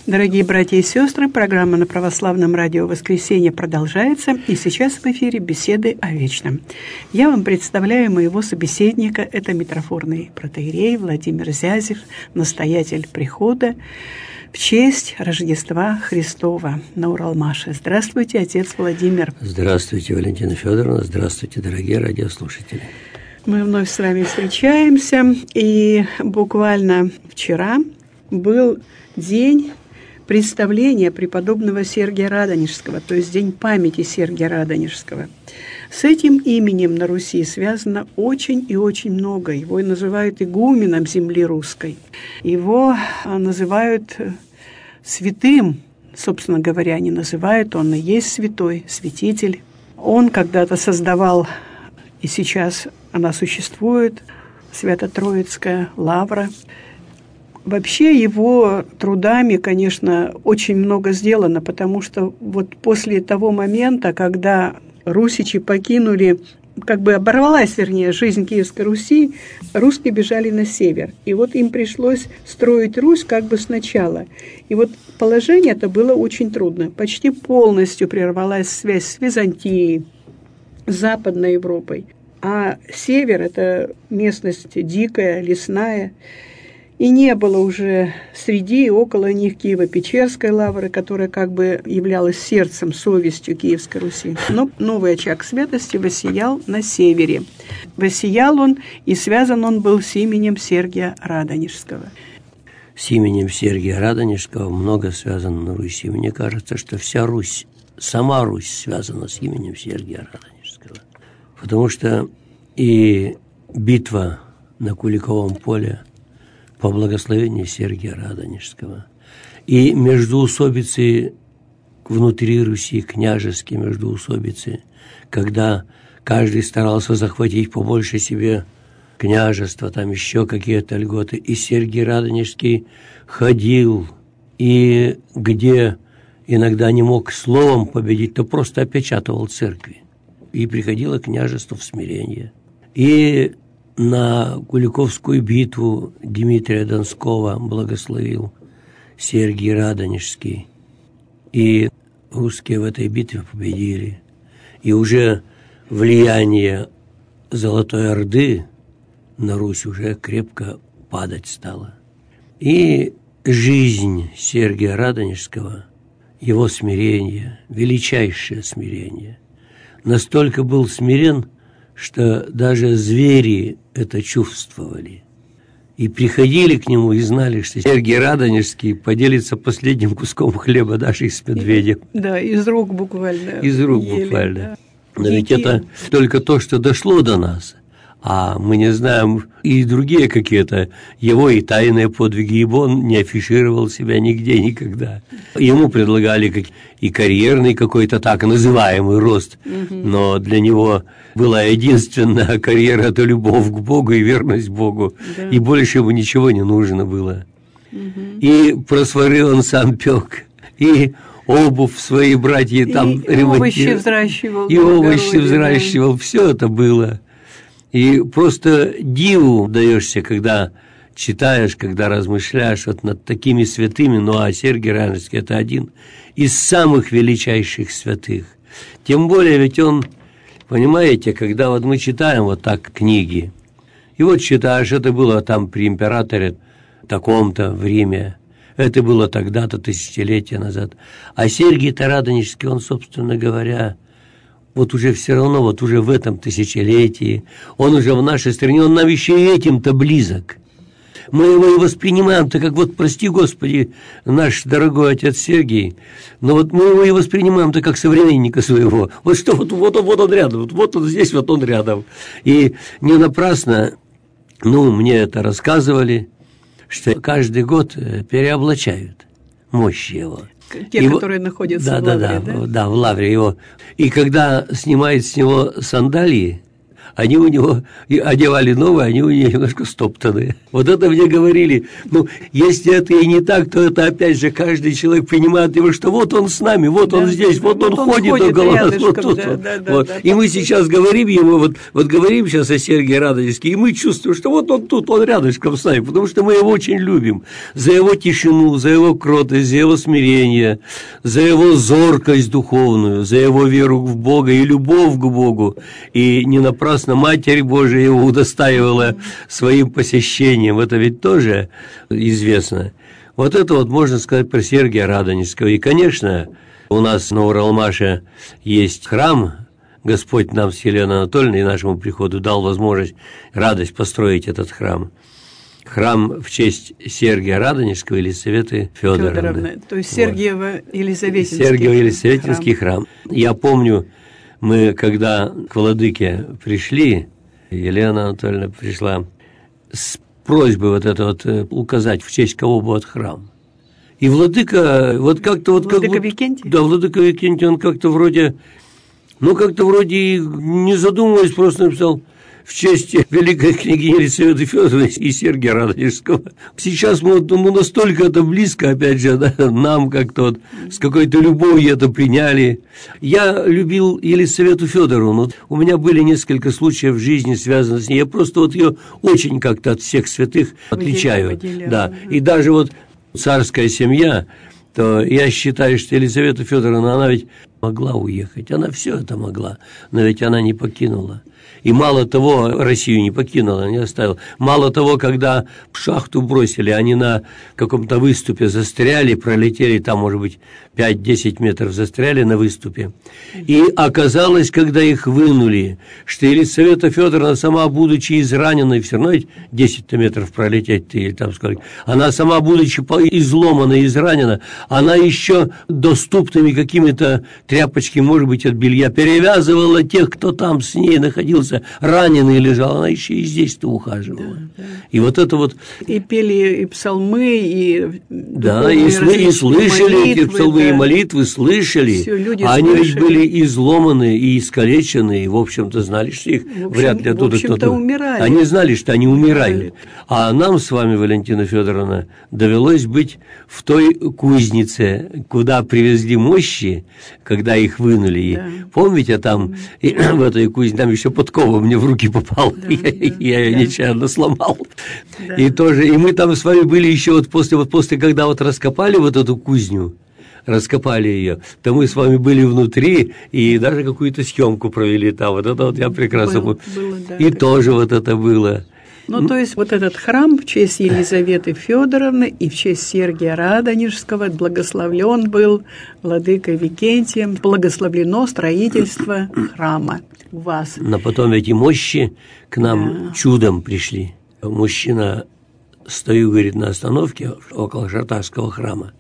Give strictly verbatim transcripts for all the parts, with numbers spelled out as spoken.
Дорогие братья и сестры, программа на Православном радио «Воскресенье» продолжается, и сейчас в эфире беседы о вечном. Я вам представляю моего собеседника, это митрофорный протоиерей Владимир Зязев, настоятель прихода в честь Рождества Христова на Уралмаше. Здравствуйте, отец Владимир. Здравствуйте, Валентина Федоровна, здравствуйте, дорогие радиослушатели. Мы вновь с вами встречаемся, и буквально вчера был день представления преподобного Сергия Радонежского, то есть День памяти Сергия Радонежского. С этим именем на Руси связано очень и очень много. Его называют игуменом земли русской. Его называют святым, собственно говоря, не называют, он и есть святой, святитель. Он когда-то создавал, и сейчас она существует, Свято-Троицкая лавра. Вообще его трудами, конечно, очень много сделано, потому что вот после того момента, когда русичи покинули, как бы оборвалась, вернее, жизнь Киевской Руси, русские бежали на север. И вот им пришлось строить Русь как бы сначала. И вот положение это было очень трудно. Почти полностью прервалась связь с Византией, с Западной Европой. А север – это местность дикая, лесная. И не было уже среди и около них Киево-Печерской лавры, которая как бы являлась сердцем, совестью Киевской Руси. Но новый очаг святости воссиял на севере. Воссиял он, и связан он был с именем Сергия Радонежского. С именем Сергия Радонежского много связано на Руси. Мне кажется, что вся Русь, сама Русь связана с именем Сергия Радонежского. Потому что и битва на Куликовом поле по благословению Сергия Радонежского, и междоусобицы внутри Руси, княжеские междоусобицы, когда каждый старался захватить побольше себе княжества, там еще какие-то льготы, и Сергий Радонежский ходил, и где иногда не мог словом победить, то просто опечатывал церкви, и приходило княжество в смирение. И на Куликовскую битву Дмитрия Донского благословил Сергий Радонежский. И русские в этой битве победили. И уже влияние Золотой Орды на Русь уже крепко падать стало. И жизнь Сергия Радонежского, его смирение, величайшее смирение, настолько был смирен, что даже звери это чувствовали. И приходили к нему и знали, что Сергий Радонежский поделится последним куском хлеба даже и с медведем. Да, из рук буквально. Из рук ели, буквально. Да. Но ведь это только то, что дошло до нас. А мы не знаем и другие какие-то его и тайные подвиги, ибо он не афишировал себя нигде никогда. Ему предлагали и карьерный какой-то так называемый рост, угу. Но для него была единственная карьера – это любовь к Богу и верность Богу, да. И больше ему ничего не нужно было. Угу. И просвары он сам пек, и обувь свои братья там ремонтировали. И овощи взращивал. И овощи взращивал, да. Все это было. И просто диву даешься, когда читаешь, когда размышляешь вот над такими святыми. Ну, а Сергий Радонежский – это один из самых величайших святых. Тем более, ведь он, понимаете, когда вот мы читаем вот так книги, и вот читаешь, это было там при императоре таком-то в Риме, это было тогда-то, тысячелетия назад. А Сергий-то Радонежский, он, собственно говоря, вот уже все равно, вот уже в этом тысячелетии, он уже в нашей стране, он нам еще и этим-то близок. Мы его и воспринимаем-то как вот, прости Господи, наш дорогой отец Сергий, но вот мы его и воспринимаем-то как современника своего. Вот что, вот, вот, он, вот он рядом, вот, вот он здесь, вот он рядом. И не напрасно, ну, мне это рассказывали, что каждый год переоблачают мощь его. Те, его, которые находятся да, в да, лавре, да, да? Да, в лавре его. И когда снимают с него сандалии, они у него одевали новые, они у него немножко стоптанные. Вот это мне говорили. Ну, если это и не так, то это опять же каждый человек понимает его, что вот он с нами, вот да, он здесь, да, вот, вот он, он ходит, ходит около нас, вот тут. Да, вот. Да, да, вот. Да, и мы сейчас говорим ему, вот, вот говорим сейчас о Сергии Радонежске, и мы чувствуем, что вот он тут, он рядышком с нами, потому что мы его очень любим. За его тишину, за его кротость, за его смирение, за его зоркость духовную, за его веру в Бога и любовь к Богу. И не напрасно Матерь Божия его удостаивала своим посещением. Это ведь тоже известно. Вот это вот можно сказать про Сергия Радонежского. И, конечно, у нас на Уралмаше есть храм. Господь нам с Еленой Анатольевной и нашему приходу дал возможность, радость построить этот храм. Храм в честь Сергия Радонежского и Елисаветы Федоровны. Федоровны. То есть Сергиево-Елисаветинский Сергиево-Елисаветинский храм. храм. Я помню, мы, когда к владыке пришли, Елена Анатольевна пришла с просьбой вот это вот указать, в честь кого будет храм. И владыка вот как-то вот... Владыка как, Викентий? Да, владыка Викентий, он как-то вроде... Ну, как-то вроде не задумываясь, просто написал в честь великой княгини Елисаветы Федоровны и Сергия Радонежского. Сейчас мы, ну, настолько это близко, опять же, да, нам как-то вот с какой-то любовью это приняли. Я любил Елисавету Федоровну. У меня были несколько случаев в жизни, связанных с ней. Я просто вот ее очень как-то от всех святых отличаю. Выделяю. Да. И даже вот царская семья, то я считаю, что Елизавета Федоровна, она ведь могла уехать, она все это могла, но ведь она не покинула. И мало того, Россию не покинула, не оставила. Мало того, когда в шахту бросили, они на каком-то выступе застряли, пролетели, там, может быть, пять-десять метров застряли на выступе. И оказалось, когда их вынули, что Елисавета Федоровна, сама будучи израненной, все равно десять метров пролететь, или там сколько, она сама, будучи изломана и изранена, она еще доступными какими-то тряпочками, может быть, от белья, перевязывала тех, кто там с ней находился, раненый лежал, она еще и здесь-то ухаживала. Да, да. И вот это вот... И пели и псалмы, и... Да, и, сл- и слышали молитвы, эти псалмы, да. И молитвы, слышали. Все, люди а они слышали. Ведь были изломаны и искалечены, и, в общем-то, знали, что их в общем, вряд ли оттуда кто-то... В общем-то, умирали. Они знали, что они умирают. А нам с вами, Валентина Федоровна, довелось быть в той кузнице, куда привезли мощи, когда их вынули. Да. Помните, там и, в этой кузнице, там еще подкова мне в руки попала, да, я, да, я ее да. нечаянно сломал. Да. И тоже, и мы там с вами были еще вот после, вот после, когда вот раскопали вот эту кузню, раскопали ее, то мы с вами были внутри и даже какую-то съемку провели там. Вот это вот я прекрасно помню. Да, и тоже вот это было. Ну, то есть вот этот храм в честь Елизаветы Федоровны и в честь Сергия Радонежского благословлен был владыкой Викентием, благословлено строительство храма у вас. Но потом эти мощи к нам да. чудом пришли. Мужчина, стою, говорит, на остановке около Шартарского храма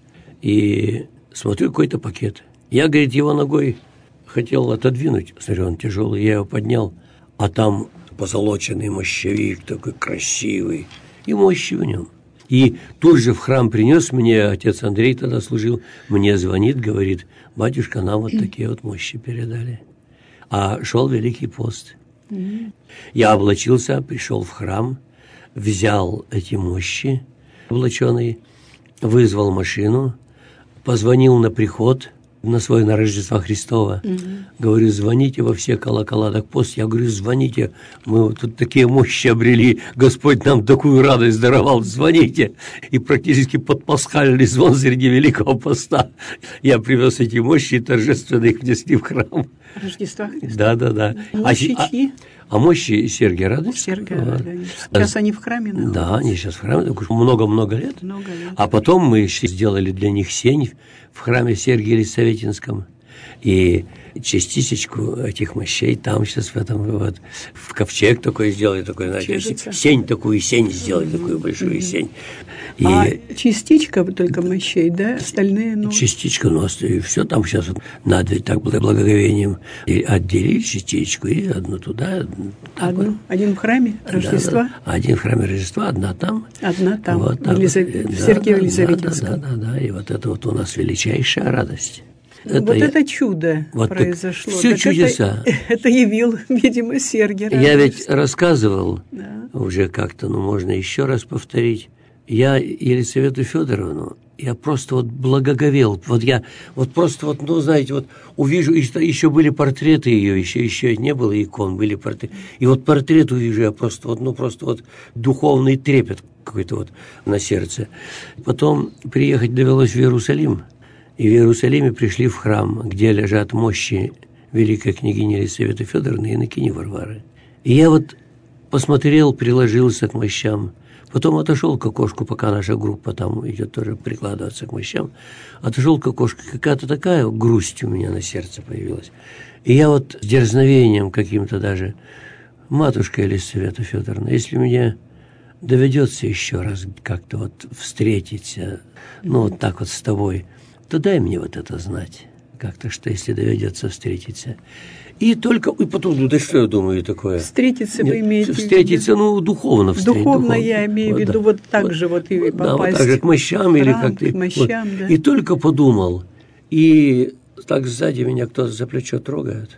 и смотрю какой-то пакет. Я, говорит, его ногой хотел отодвинуть. Смотрю, он тяжелый, я его поднял, а там позолоченный мощевик, такой красивый, и мощи в нем. И тут же в храм принес мне, отец Андрей тогда служил, мне звонит, говорит, батюшка, нам вот такие вот мощи передали. А шел Великий пост. Mm-hmm. Я облачился, пришел в храм, взял эти мощи облаченные, вызвал машину, позвонил на приход, на свое на Рождество Христово. Угу. Говорю, звоните во все колокола. Так пост, я говорю, звоните. Мы вот тут такие мощи обрели. Господь нам такую радость даровал. Звоните. И практически под пасхальный звон среди Великого поста я привез эти мощи и торжественно их внесли в храм. Рождества Христа. Да, да, да. Мощи а, чьи? А, а мощи Сергия Радонежского. Сергия Радонежского. Сейчас а, они в храме находятся. Да, они сейчас в храме. Много-много лет. Много лет. А потом мы сделали для них сень в храме Сергия Елисаветинском. И частичечку этих мощей там сейчас в этом вот в ковчег такой сделали, такой, знаете, Чижица. Сень такую, сень сделали, такую большую mm-hmm. сень. И а частичка только мощей, да? Остальные, ну... Частичка, ну, и все там сейчас вот надо ведь так благоговением отделить частичку и одну туда. Одну? Вот. Один в храме Рождества? Да, да. Один в храме Рождества, одна там. Одна там, вот, в Елизав... да, Сергия да, Елизаветинском. Да, да, да, да, и вот это вот у нас величайшая радость. Это, вот это чудо вот произошло. Все так чудеса. Это, это явил, видимо, Сергий Радонежский. Я ведь рассказывал, да. уже как-то, ну, можно еще раз повторить. Я Елисавету Федоровну, я просто вот благоговел. Вот я вот просто вот, ну, знаете, вот увижу, еще были портреты ее, еще, еще не было икон, были портреты. И вот портрет увижу, я просто вот, ну, просто вот духовный трепет какой-то вот на сердце. Потом приехать довелось в Иерусалим. И в Иерусалиме пришли в храм, где лежат мощи великой княгини Елисаветы Федоровны и инокини Варвары. И я вот посмотрел, приложился к мощам. Потом отошел к окошку, пока наша группа там идет тоже прикладываться к мощам. Отошел к окошку, какая-то такая грусть у меня на сердце появилась. И я вот с дерзновением каким-то даже: матушка Елисавета Федоровна, если мне доведется еще раз как-то вот встретиться, ну вот так вот с тобой, то дай мне вот это знать, как-то, что если доведется встретиться. И только, и потом, ну да что я думаю такое? Встретиться вы имеете Встретиться, ну, духовно встретиться. Духовно, духовно я имею в виду, да. вот так же вот и попасть. Да, вот так же к мощам или как-то. К мощам, вот. Да. И только подумал, и так сзади меня кто-то за плечо трогает.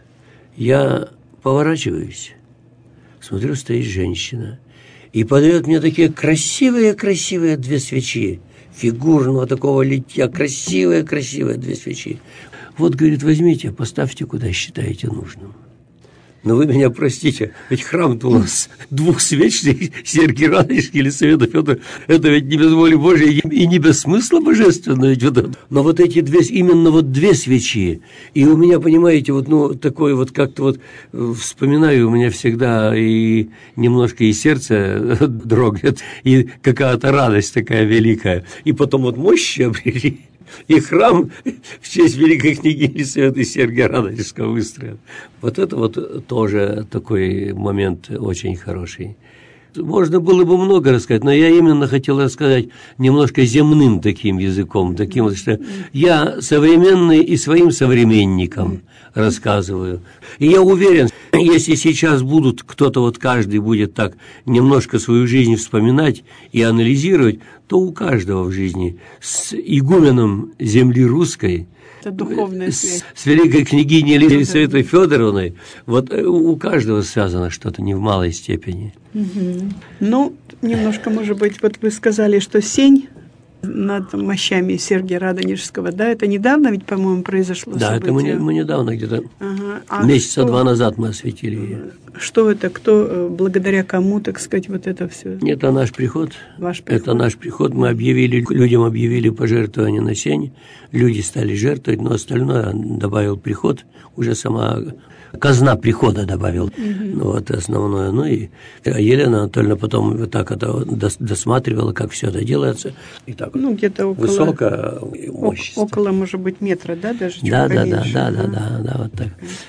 Я поворачиваюсь, смотрю, стоит женщина, и подает мне такие красивые-красивые две свечи. Фигурного такого литья, красивые-красивые две свечи. Вот, говорит, возьмите, поставьте, куда считаете нужным. Но вы меня простите, ведь храм-то у нас двухсвечный, Сергий Радонежский, Елисавета Федоровна, это ведь не без воли Божьей и не без смысла божественного. Ведь вот это. Но вот эти две, именно вот две свечи, и у меня, понимаете, вот, ну, такое вот как-то вот, вспоминаю, у меня всегда и немножко и сердце дрогнет, и какая-то радость такая великая, и потом вот мощи обрели. И храм в честь великой княгини Елисаветы Сергия Радонежского выстроен. Вот это вот тоже такой момент очень хороший. Можно было бы много рассказать, но я именно хотел рассказать немножко земным таким языком, таким вот, что я современный и своим современникам рассказываю. И я уверен, если сейчас будут, кто-то вот каждый будет так немножко свою жизнь вспоминать и анализировать, то у каждого в жизни с игуменом земли русской, это духовная связь. С, с великой княгиней Елисаветой Федоровной, вот у каждого связано что-то не в малой степени. Угу. Ну, немножко, может быть, вот вы сказали, что сень над мощами Сергия Радонежского, да, это недавно ведь, по-моему, произошло да, событие? это мы, не, мы недавно где-то, ага. а месяца что, два назад мы осветили ее. Что это, кто, благодаря кому, так сказать, вот это все? Это наш приход. Ваш приход. Это наш приход. Мы объявили, людям объявили пожертвование на сень, люди стали жертвовать, но остальное добавил приход, уже сама казна прихода добавил, угу. ну, вот основное. Ну и Елена Анатольевна потом вот так это досматривала, как все это делается. И так ну, где-то около, высоко и мощно. Около, может быть, метра, да, даже чуть да, да, поменьше. Да, да, да, да, да, вот так.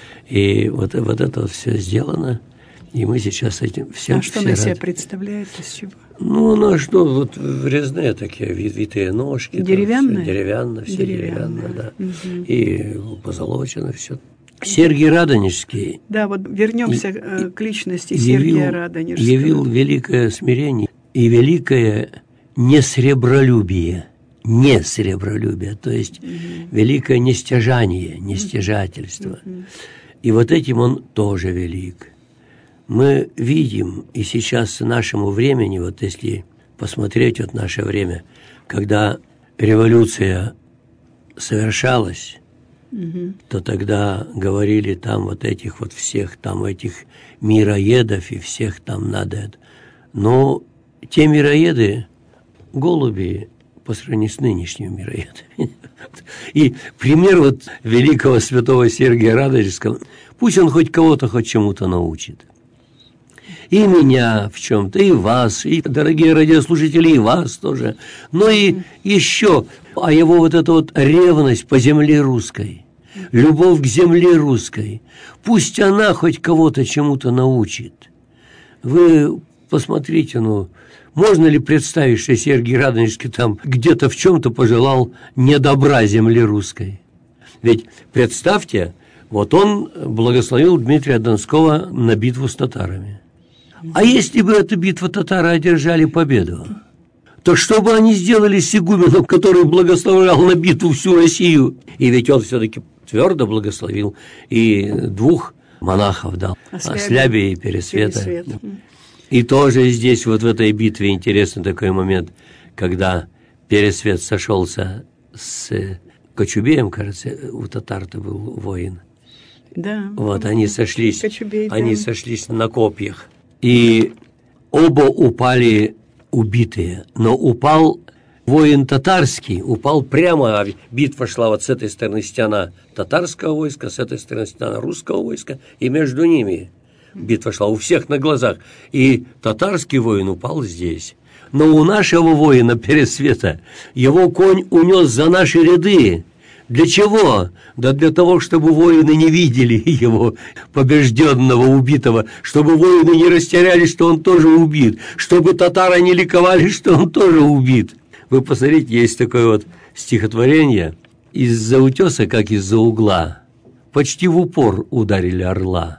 И вот, вот это вот все сделано, и мы сейчас с этим всем. А что все на себя рады. представляет, из чего? Ну, ну, что, вот резные такие, витые ножки. Деревянные? Деревянно, все деревянно, да. Угу. И позолочено все. Сергий Радонежский. Да, вот вернемся и, к личности Сергия явил, Радонежского. Явил великое смирение и великое несребролюбие. Несребролюбие, то есть угу. великое нестяжание, нестяжательство. Угу. И вот этим он тоже велик. Мы видим, и сейчас нашему времени, вот если посмотреть вот наше время, когда революция совершалась, угу. то тогда говорили там вот этих вот всех, там этих мироедов и всех там надо. Но те мироеды, голуби, по сравнению с нынешними мироедами. И пример вот великого святого Сергия Радонежского, пусть он хоть кого-то, хоть чему-то научит. И меня в чем-то, и вас, и, дорогие радиослушатели, и вас тоже. Но и еще, а его вот эта вот ревность по земле русской, любовь к земле русской, пусть она хоть кого-то чему-то научит. Вы посмотрите, ну, можно ли представить, что Сергий Радонежский там где-то в чем-то пожелал недобра земле русской? Ведь представьте, вот он благословил Дмитрия Донского на битву с татарами. А если бы эту битву татары одержали победу, то что бы они сделали с игуменом, который благословлял на битву всю Россию? И ведь он все-таки твердо благословил и двух монахов дал, Ослябия и Пересвета. Пересвет. И тоже здесь, вот в этой битве, интересный такой момент, когда Пересвет сошелся с Кочубеем, кажется, у татар-то был воин. Да. Вот, они сошлись, Кочубей, они да. сошлись на копьях. И оба упали убитые, но упал воин татарский, упал прямо, битва шла вот с этой стороны стена татарского войска, с этой стороны стена русского войска, и между ними битва шла у всех на глазах. И татарский воин упал здесь. Но у нашего воина Пересвета его конь унес за наши ряды. Для чего? Да для того, чтобы воины не видели его побежденного, убитого, чтобы воины не растеряли, что он тоже убит, чтобы татары не ликовали, что он тоже убит. Вы посмотрите, есть такое вот стихотворение: «Из-за утеса, как из-за угла, почти в упор ударили орла,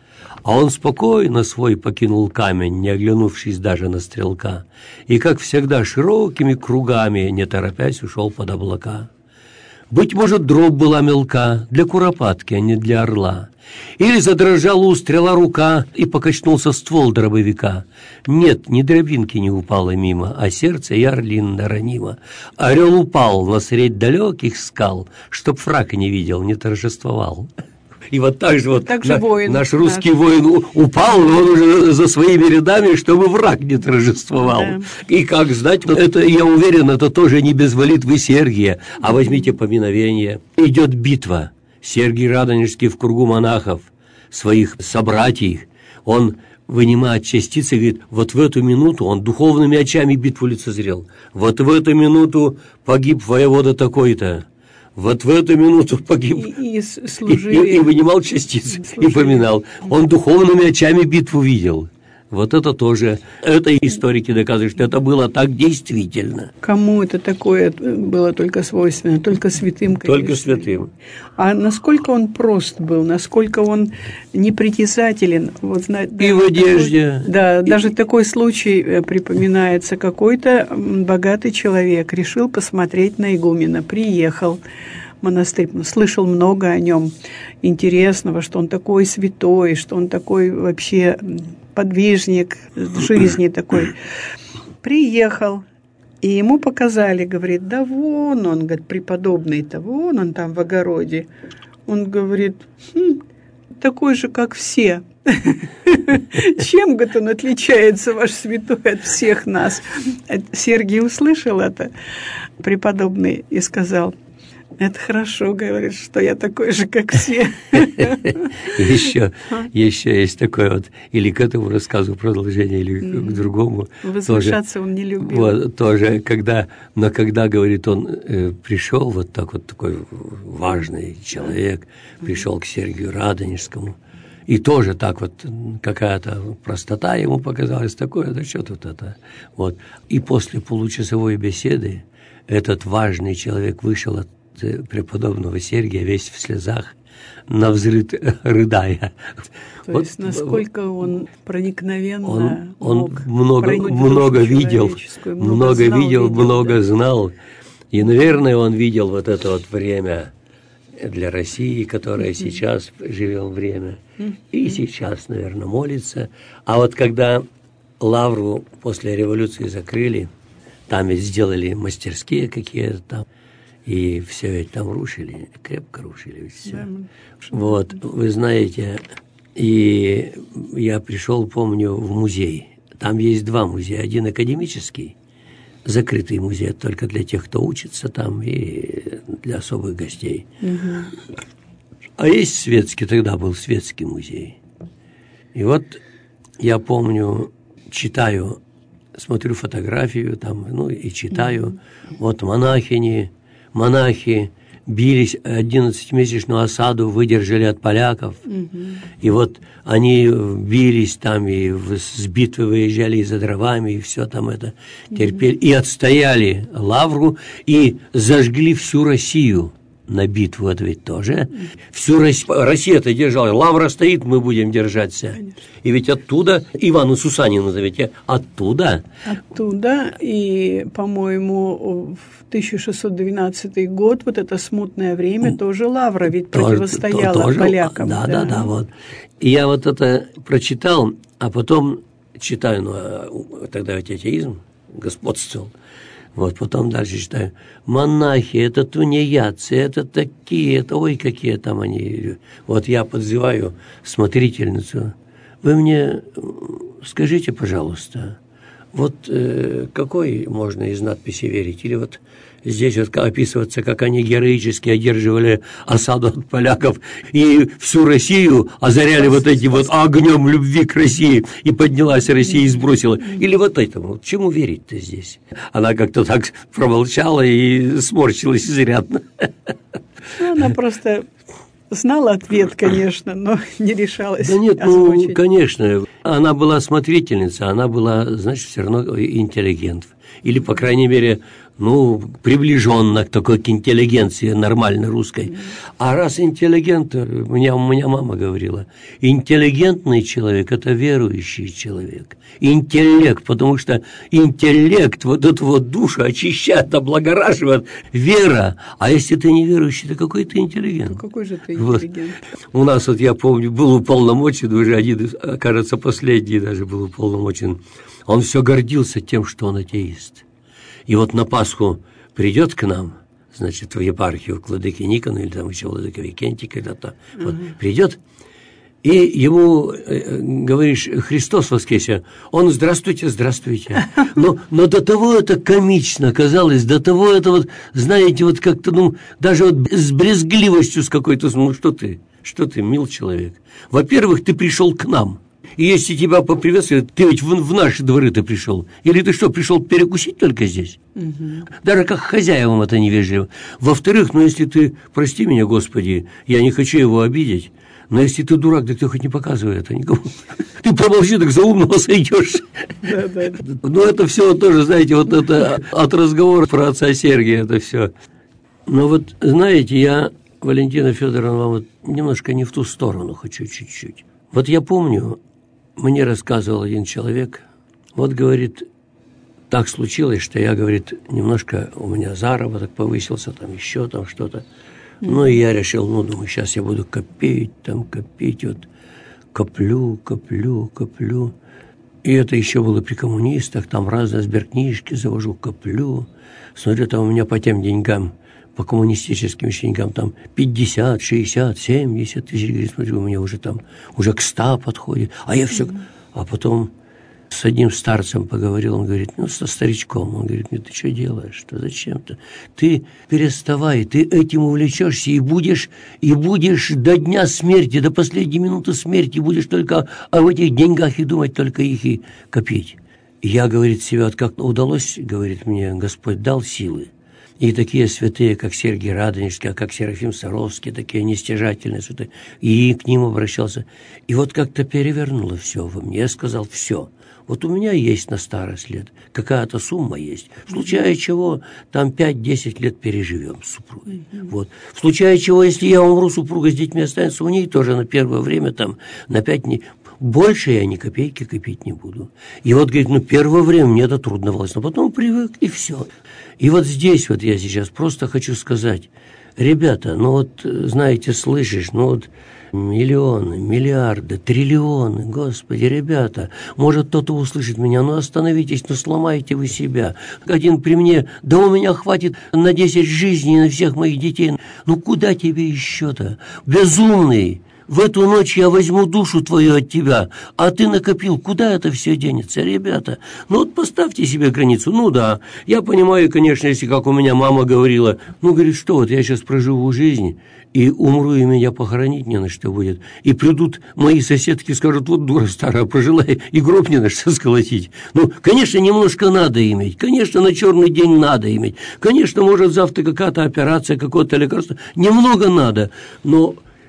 а он спокойно свой покинул камень, не оглянувшись даже на стрелка, и, как всегда, широкими кругами, не торопясь, ушел под облака. Быть может, дробь была мелка для куропатки, а не для орла. Или задрожала у стрела рука, и покачнулся ствол дробовика. Нет, ни дробинки не упало мимо, а сердце и орлинно ранимо. Орел упал на средь далеких скал, чтоб фрака не видел, не торжествовал». И вот так же вот так же на, воин, наш русский наш. воин упал, он уже за своими рядами, чтобы враг не торжествовал. Да. И как знать, это, я уверен, это тоже не без молитвы Сергия. А возьмите поминовение. Идет битва. Сергий Радонежский в кругу монахов, своих собратьев, он вынимает частицы и говорит: вот в эту минуту он духовными очами битву лицезрел. Вот в эту минуту погиб воевода такой-то. Вот в эту минуту погиб и, и, служили, и, и вынимал частицы, служили. И поминал. Он духовными очами битву видел. Вот это тоже, это историки доказывают, что это было так действительно. Кому это такое было только свойственно? Только святым, конечно. Только святым. А насколько он прост был, насколько он непритязателен. Вот, и в одежде. Такой, да, и... даже такой случай припоминается. Какой-то богатый человек решил посмотреть на игумена, приехал в монастырь, слышал много о нем интересного, что он такой святой, что он такой вообще подвижник жизни такой. Приехал, и ему показали, говорит: да вон он, говорит, преподобный-то, вон он там в огороде. Он говорит: хм, такой же, как все. Чем, говорит, он отличается, ваш святой, от всех нас? Сергий услышал это, преподобный, и сказал: это хорошо, говорит, что я такой же, как все. Еще, еще есть такое вот, или к этому рассказу продолжение, или к другому. Возвышаться тоже, он не любил. Вот, тоже, когда, но когда, говорит, он э, пришел, вот так вот такой важный человек, пришел к Сергию Радонежскому, и тоже так вот какая-то простота ему показалась, такое, да что тут это. Вот. И после получасовой беседы этот важный человек вышел от преподобного Сергия весь в слезах, навзрыд рыдая. То вот, есть насколько он проникновенно он, он мог много, много видел, много, много знал, видел, видел, много да. знал. И, наверное, он видел вот это вот время для России, которое mm-hmm. сейчас живем время. Mm-hmm. И сейчас, наверное, молится. А вот когда Лавру после революции закрыли, там ведь сделали мастерские какие-то там, и все ведь там рушили, крепко рушили ведь все. Да, вот, вы знаете, и я пришел, помню, в музей. Там есть два музея. Один академический, закрытый музей, только для тех, кто учится там, и для особых гостей. Угу. А есть светский, тогда был светский музей. И вот я помню, читаю, смотрю фотографию там, ну и читаю, угу. вот монахини, монахи бились, одиннадцатимесячную осаду выдержали от поляков, угу. и вот они бились там, и с битвы выезжали и за дровами, и все там это терпели, угу. и отстояли Лавру, и зажгли всю Россию. на битву, это ведь тоже. Всю Россию, Россия-то держала, лавра стоит, мы будем держаться. Конечно. И ведь оттуда, Ивану Сусанину зовете, оттуда. Оттуда, и, по-моему, в тысяча шестьсот двенадцатый год, вот это смутное время, тоже лавра ведь тоже, противостояла тоже, полякам. Да, да, да, да, вот. И я вот это прочитал, а потом читаю, ну, тогда ведь атеизм господствовал. Вот потом дальше читаю. Монахи, это тунеядцы, это такие, это ой, какие там они. Вот я подзываю смотрительницу. Вы мне скажите, пожалуйста, вот э, какой можно из надписи верить? Или вот здесь вот описывается, как они героически одерживали осаду от поляков и всю Россию озаряли вот этим вот огнем любви к России, и поднялась Россия и сбросила. Или вот этому. Вот чему верить-то здесь? Она как-то так промолчала и сморщилась изрядно. Ну, она просто знала ответ, конечно, но не решалась. Да нет, озвучить. Ну, конечно. Она была смотрительница, она была, значит, все равно интеллигент. Или, по крайней мере, ну, приближенно к такой к интеллигенции нормальной русской. А раз интеллигент, меня, у меня мама говорила, интеллигентный человек – это верующий человек. Интеллект, потому что интеллект вот эту вот душу очищает, облагораживает. Вера. А если ты не верующий, то какой ты интеллигент? Ну, какой же ты интеллигент? Вот. У нас, вот я помню, был уполномочен, уже один, кажется, последний даже был уполномочен. Он все гордился тем, что он атеист. И вот на Пасху придет к нам, значит, в епархию к владыке Никону, или там еще владыке Викентий когда-то, uh-huh. вот, придет, и ему э, говоришь, Христос воскресе, он здравствуйте, здравствуйте. Но, но до того это комично казалось, до того это вот, знаете, вот как-то, ну, даже вот с брезгливостью с какой-то, ну, что ты, что ты, мил человек. Во-первых, ты пришел к нам. И если тебя поприветствуют, ты ведь в, в наши дворы ты пришел. Или ты что, пришел перекусить только здесь? Угу. Даже как хозяевам это невежливо. Во-вторых, ну если ты, прости меня, Господи, я не хочу его обидеть, но если ты дурак, так ты хоть не показывай это никому. Ты помолчи, так за умного сойдешь. Ну это все тоже, знаете, вот это от разговора про отца Сергия это все. Но вот, знаете, я, Валентина Федоровна, вам вот немножко не в ту сторону хочу чуть-чуть. Вот я помню, мне рассказывал один человек, вот, говорит, так случилось, что я, говорит, немножко у меня заработок повысился, там еще там что-то. Ну, и я решил, ну, думаю, сейчас я буду копить, там, копить, вот, коплю, коплю, коплю. И это еще было при коммунистах, там разные сберкнижки завожу, коплю. Смотрю, там у меня по тем деньгам, по коммунистическим деньгам, там пятьдесят, шестьдесят, семьдесят тысяч, говорит, смотрю, у меня уже там, уже к ста подходит, а я все... Mm-hmm. А потом с одним старцем поговорил, он говорит, ну, со старичком, он говорит, мне ты что делаешь, что, зачем-то? Ты переставай, ты этим увлечешься и будешь, и будешь до дня смерти, до последней минуты смерти, будешь только об этих деньгах и думать, только их и копить. Я, говорит, себя, вот как удалось, говорит, мне Господь дал силы. И такие святые, как Сергий Радонежский, как Серафим Саровский, такие нестяжательные святые, и к ним обращался. И вот как-то перевернуло все во мне. Я сказал, все, вот у меня есть на старость лет, какая-то сумма есть. В случае чего, там пять-десять лет переживем с супругой. Вот. В случае чего, если я умру, супруга с детьми останется, у ней тоже на первое время, там, на пять дней. Больше я ни копейки копить не буду. И вот, говорит, ну, первое время мне это трудно было, но потом привык, и все. И вот здесь вот я сейчас просто хочу сказать, ребята, ну вот, знаете, слышишь, ну вот миллионы, миллиарды, триллионы, господи, ребята, может кто-то услышит меня, ну остановитесь, ну сломайте вы себя. Один при мне, да у меня хватит на десять жизней, на всех моих детей. Ну куда тебе еще-то? Безумный! В эту ночь я возьму душу твою от тебя, а ты накопил, куда это все денется, ребята? Ну вот поставьте себе границу. Ну да, я понимаю, конечно, если как у меня мама говорила, ну, говорит, что вот я сейчас проживу жизнь, и умру, и меня похоронить не на что будет. И придут мои соседки и скажут, вот дура старая прожила, и гроб не на что сколотить. Ну, конечно, немножко надо иметь, конечно, на черный день надо иметь, конечно, может завтра какая-то операция, какое-то лекарство, немного надо, но...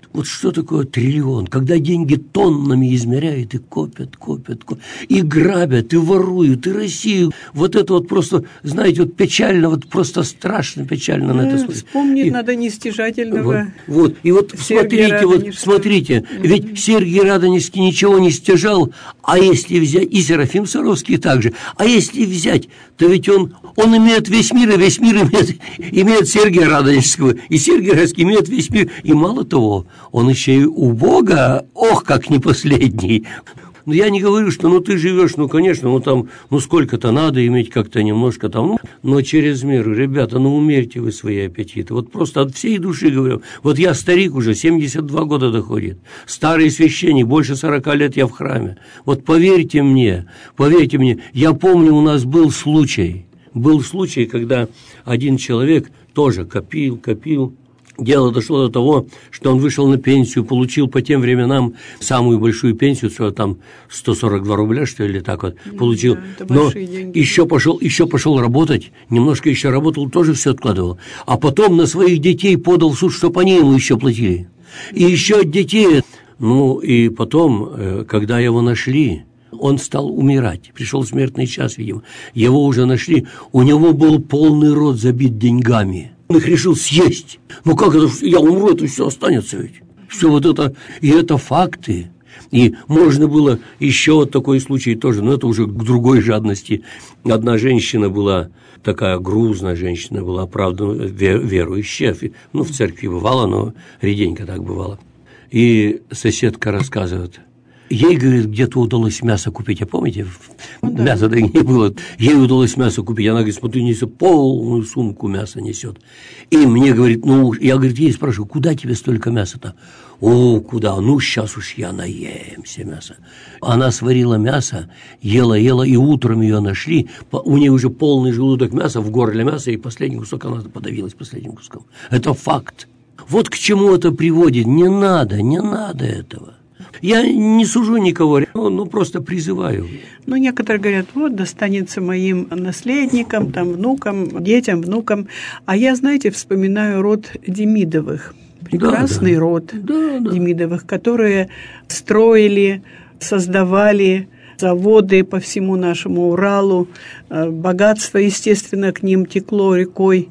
Вот что такое триллион? Когда деньги тоннами измеряют и копят, копят, копят, и грабят, и воруют, и Россию. Вот это вот просто, знаете, вот печально, вот просто страшно печально на это смотреть. Вспомнить и, надо нестяжательного. Вот, вот и вот смотрите, вот смотрите, ведь Сергий Радонежский ничего не стяжал, а если взять, и Серафим Саровский также, а если взять, то ведь он, он имеет весь мир, и весь мир имеет, имеет Сергия Радонежского, и Сергий Радонежский имеет весь мир, и мало того, он еще и у Бога, ох, как не последний. Ну, я не говорю, что ну ты живешь, ну, конечно, ну там, ну сколько-то надо иметь как-то немножко там, ну, но через меру, ребята, ну умерьте вы свои аппетиты. Вот просто от всей души говорю. Вот я старик уже, семьдесят два года доходит, старый священник, больше сорока лет я в храме. Вот поверьте мне, поверьте мне, я помню, у нас был случай, был случай, когда один человек тоже копил, копил. Дело дошло до того, что он вышел на пенсию, получил по тем временам самую большую пенсию, что там сто сорок два рубля, что ли, так вот, получил. Да, но еще пошел, еще пошел работать, немножко еще работал, тоже все откладывал. А потом на своих детей подал в суд, чтобы они ему еще платили. И еще от детей. Ну, и потом, когда его нашли, он стал умирать. Пришел смертный час, видимо. Его уже нашли. У него был полный рот забит деньгами. Он их решил съесть. Ну как это, я умру, это все останется ведь. Все вот это, и это факты. И можно было еще вот такой случай тоже, но это уже к другой жадности. Одна женщина была, такая грузная женщина была, правда, верующая, ну в церкви бывала, но реденько так бывало. И соседка рассказывает, ей, говорит, где-то удалось мясо купить, а помните, ну, да. Мяса так не было, ей удалось мясо купить, она говорит, смотри, несет полную сумку мяса несет. И мне говорит, ну, я, говорит, ей спрашиваю, куда тебе столько мяса-то? О, куда? Ну, сейчас уж я наемся мяса. Она сварила мясо, ела-ела, и утром ее нашли, у нее уже полный желудок мяса, в горле мяса, и последний кусок она подавилась последним куском. Это факт. Вот к чему это приводит. Не надо, не надо этого. Я не сужу никого, ну, ну просто призываю. Ну, некоторые говорят, вот, достанется моим наследникам, там, внукам, детям, внукам. А я, знаете, вспоминаю род Демидовых. Прекрасный да, да. род да, да. Демидовых, которые строили, создавали заводы по всему нашему Уралу. Богатство, естественно, к ним текло рекой.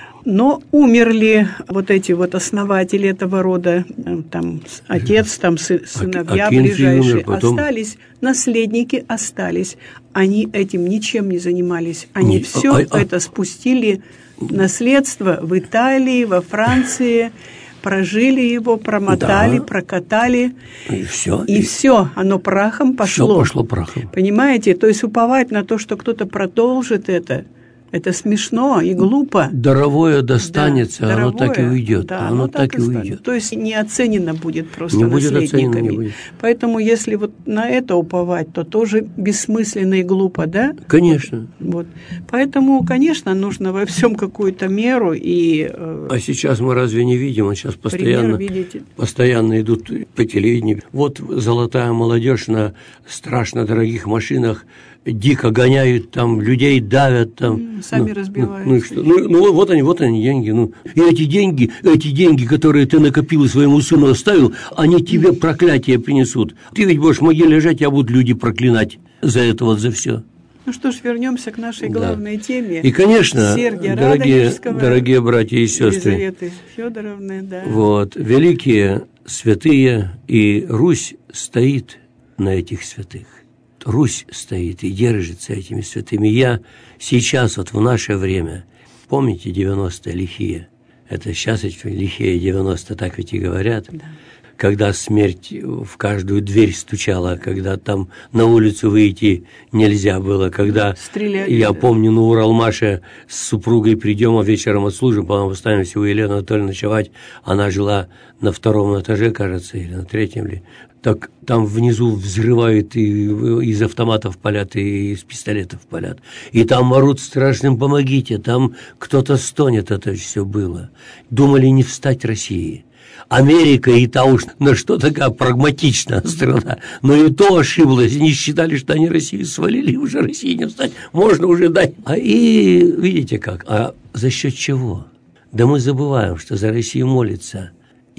Но умерли вот эти вот основатели этого рода, там отец, там сы, сыновья а, ближайшие, умер, потом... остались, наследники остались. Они этим ничем не занимались. Они не, все а, а, это спустили, наследство в Италии, во Франции, прожили его, промотали, да. прокатали. И все. И, и все, оно прахом пошло. Все пошло прахом. Понимаете? То есть уповать на то, что кто-то продолжит это, это смешно и глупо. Даровое достанется, да, оно даровое, так и уйдет. Да, оно, оно так, так и уйдет. То есть не оценено будет просто не будет наследниками. Оценено, не будет. Поэтому если вот на это уповать, то тоже бессмысленно и глупо, да? Конечно. Вот. Вот. Поэтому, конечно, нужно во всем какую-то меру и... Э, а сейчас мы разве не видим? А сейчас постоянно, постоянно идут по телевидению. Вот золотая молодежь на страшно дорогих машинах дико гоняют, там людей давят, там сами ну, разбиваются. Ну, ну, ну вот они, вот они деньги. Ну и эти деньги, эти деньги, которые ты накопил и своему сыну оставил, они тебе проклятие принесут. Ты ведь будешь в могиле лежать, а будут люди проклинать за это вот за все. Ну что ж, вернемся к нашей главной да. теме. И, конечно, дорогие, дорогие братья и сестры, Елизаветы Федоровны, да. Вот, великие святые, и Русь стоит на этих святых. Русь стоит и держится этими святыми. Я сейчас, вот в наше время, помните девяностые лихие? Это сейчас эти лихие девяностые, так ведь и говорят. Да. Когда смерть в каждую дверь стучала, когда там на улицу выйти нельзя было, когда, Стреляли, я да. помню, на Уралмаше с супругой придем, а вечером отслужим, потом останемся у Елены Анатольевны ночевать, она жила на втором этаже, кажется, или на третьем ли, так там внизу взрывают, и из автоматов палят, и из пистолетов палят, и там орут страшным «помогите», там кто-то стонет, это все было. Думали не встать России. Америка и та уж на что такая прагматичная страна, но и то ошиблась, они считали, что они Россию свалили, уже России не встать, можно уже дать. А и видите как, а за счет чего? Да мы забываем, что за Россию молится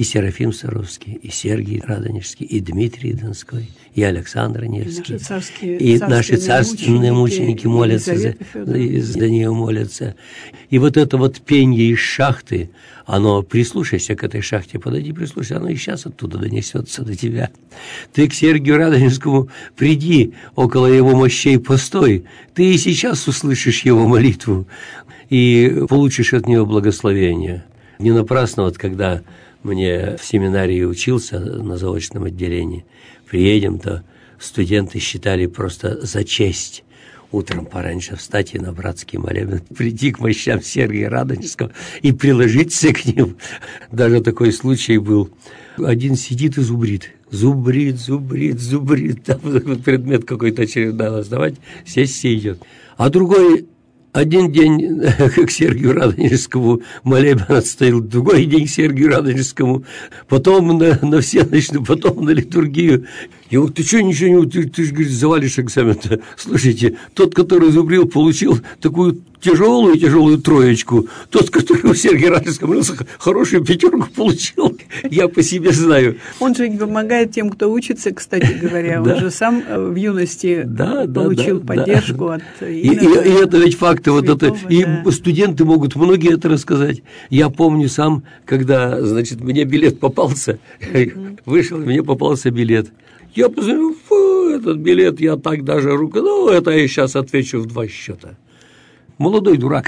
и Серафим Саровский, и Сергий Радонежский, и Дмитрий Донской, и Александр Невский. И наши царские, и наши царственные мученики, мученики молятся, за, за нее молятся. И вот это вот пенье из шахты, оно, прислушайся к этой шахте, подойди, прислушайся, оно и сейчас оттуда донесется до тебя. Ты к Сергию Радонежскому приди, около его мощей постой, ты и сейчас услышишь его молитву и получишь от него благословение. Не напрасно, вот когда мне в семинарии учился на заочном отделении, приедем, то студенты считали просто за честь утром пораньше встать и на братский молебен, прийти к мощам Сергия Радонежского и приложиться к ним. Даже такой случай был. Один сидит и зубрит. Зубрит, зубрит, зубрит. Там предмет какой-то очередной надо сдавать, сессия идет. А другой один день к Сергию Радонежскому молебен отстоял, другой день к Сергию Радонежскому, потом на, на всеночную, потом на литургию. И вот ты что, ничего не... Ты, ты же, говорит, завалишь экзамен-то. Слушайте, тот, который зубрил, получил такую тяжелую-тяжелую троечку. Тот, который у Сергия Радонежского молился, хорошую пятерку получил. Я по себе знаю. Он же помогает тем, кто учится, кстати говоря. Он же сам в юности получил поддержку от... И это ведь факты. Вот это, и студенты могут многие это рассказать. Я помню сам, когда, значит, мне билет попался, вышел, и мне попался билет. Я посмотрел, фу, этот билет, я так даже руку, ну, это я сейчас отвечу в два счета. Молодой дурак.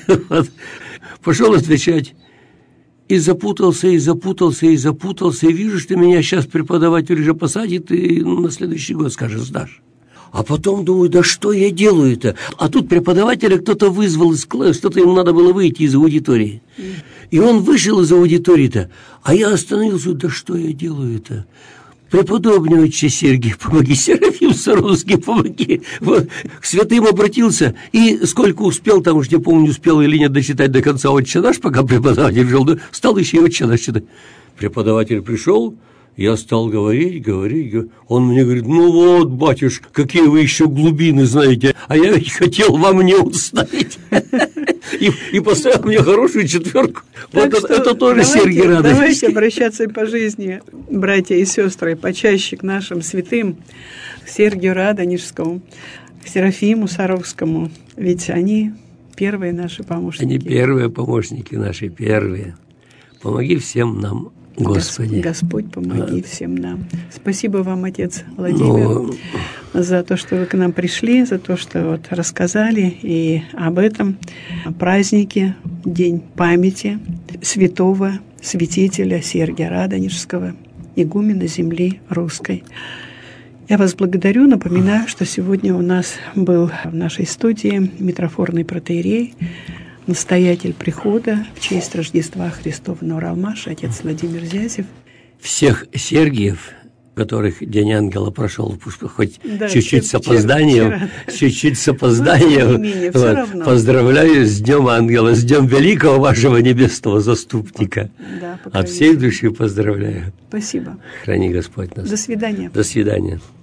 Пошел отвечать. И запутался, и запутался, и запутался. И вижу, что меня сейчас преподаватель уже посадит, и на следующий год скажет, сдашь. А потом думаю, да что я делаю-то? А тут преподавателя кто-то вызвал из класса, что-то ему надо было выйти из аудитории. И он вышел из аудитории-то, а я остановился, да что я делаю-то? Преподобный отче Сергий, помоги, Серафим Саровский, помоги. Вот, к святым обратился, и сколько успел, там уж не помню, успел или нет дочитать до конца отче наш, пока преподаватель жил, да, стал еще и отче наш читать. Преподаватель пришел, я стал говорить, говорить, говорить. Он мне говорит, ну вот, батюшка, какие вы еще глубины знаете, а я ведь хотел вам не уставить. И, и поставил мне хорошую четверку. Вот это, это тоже Сергий Радонежский. Давайте обращаться по жизни, братья и сестры, почаще к нашим святым, к Сергию Радонежскому, к Серафиму Саровскому. Ведь они первые наши помощники. Они первые помощники наши, первые. Помоги всем нам, Господи. Господь, помоги а. всем нам. Спасибо вам, отец Владимир, Но... за то, что вы к нам пришли, за то, что вот рассказали и об этом празднике, День памяти святого святителя Сергия Радонежского, игумена земли русской. Я вас благодарю. Напоминаю, что сегодня у нас был в нашей студии митрофорный протоиерей, настоятель прихода в честь Рождества Христова на Уралмаш, отец Владимир Зязев. Всех Сергиев, которых День Ангела прошел, хоть да, чуть-чуть с опозданием, чуть-чуть с опозданием, менее, вот, поздравляю с Днем Ангела, с Днем великого вашего небесного заступника. Да, от всей души поздравляю. Спасибо. Храни Господь нас. До свидания. До свидания.